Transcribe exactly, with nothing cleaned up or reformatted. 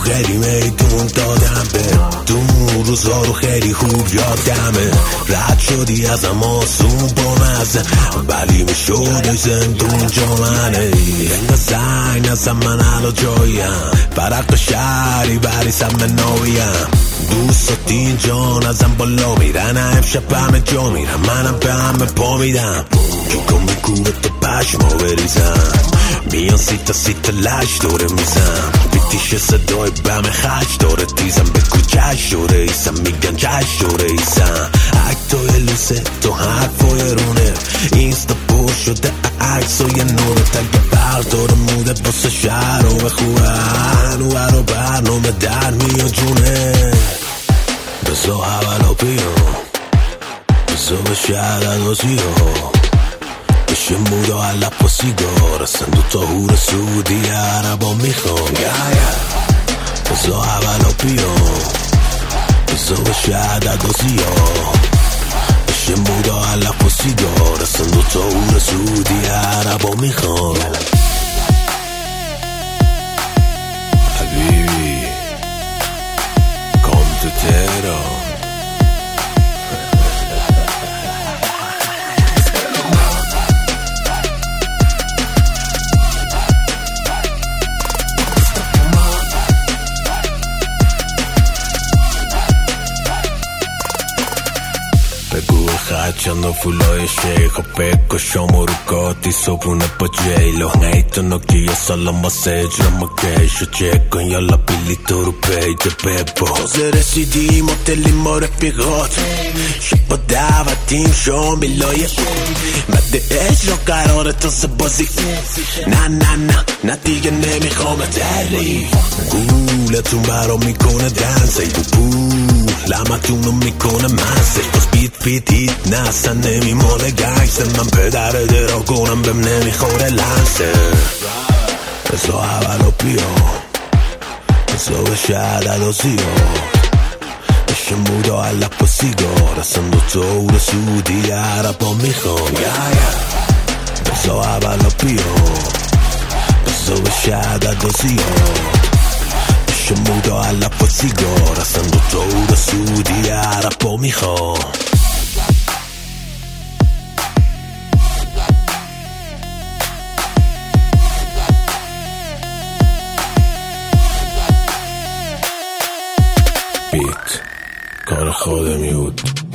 خیلی میدون دادم به دون روزا رو خیلی خوب یادمه. رد شدی ازم آسون با مزه ولی میشد زندون جا منه. انگاه زنگ نزم من علا جاییم فرق شهری بری سم ناویم. دوست دین جان ازم بالا میرن امشب همه جا میرن منم به همه پا میدم. کن به کورت پشما بریزم میان سیتا سیتا لش دوره میزم بیتیش صدای بم خش داره تیزم به کوچش دوره ایسم میگن جش دوره ایسم. اکتای لوسه تو حرفای رونه اینستا پر شده عکس و یه نوره تگه بردار موده بسه شهر و بخوه هنوه رو برنامه در میاد جونه. بزا اولا بیام بزا به شهر اندازی ها بشه مودا علب و سیگار اصلا دوتا هور سعودی عربا میخوام. بزا اولا بیام بزا به شهر اندازی ها بشه مودا علب و سیگار اصلا دوتا هور سعودی عربا میخوام. حبیبی کام تو تهران بگو خد چند فولای شیخ و بگو شما رو گاتی صبونه با جیلو نیتونو که یه سالم با سجر ما گیشو چک کن یالا بیلی تو رو پیجه ببا. تازه رسیدیم هتلی ما رفیقات شب دعوتیم شاملای مده اجرا قراره تازه بازی. نه نه نه نه دیگه نمیخوام تری گولتون برا میکنه دنسه بو لمتونو میکنه منسش باز بیت بیت هیت نه اصلا نمیمونه گنگسه من پدر درا کنم بهم نمیخوره لنسه. بزا اولو بیام بزا به شهر عدازی ها بشه مودا علب و سیگار اصلا دو طور سعودی عربا میخوام. بزا اولو بیام بزا به شهر عدازی ها بشه مودا علب و سیگار اصلا دو طور سعودی عربا میخوام. بیت کار خودمی بود.